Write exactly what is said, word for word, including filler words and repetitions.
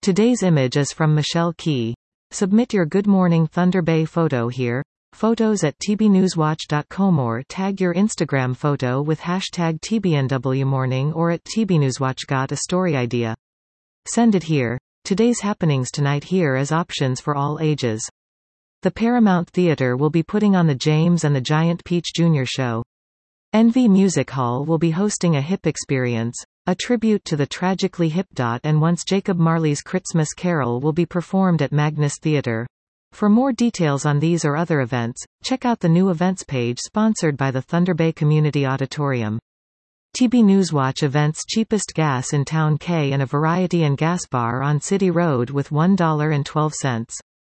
Today's image is from Michelle Key. Submit your Good Morning Thunder Bay photo here. Photos at t b newswatch dot com or tag your Instagram photo with hashtag T B N W morning or at tbnewswatch. Got a story idea? Send it here. Today's happenings tonight here as options for all ages. The Paramount Theater will be putting on the James and the Giant Peach Junior show. Envy Music Hall will be hosting a Hip Experience, a tribute to the tragically hip. And Once Jacob Marley's Christmas Carol will be performed at Magnus Theater. For more details on these or other events, check out the new events page sponsored by the Thunder Bay Community Auditorium. T B Newswatch events: cheapest gas in Town K and a variety and gas bar on City Road with one dollar and twelve cents.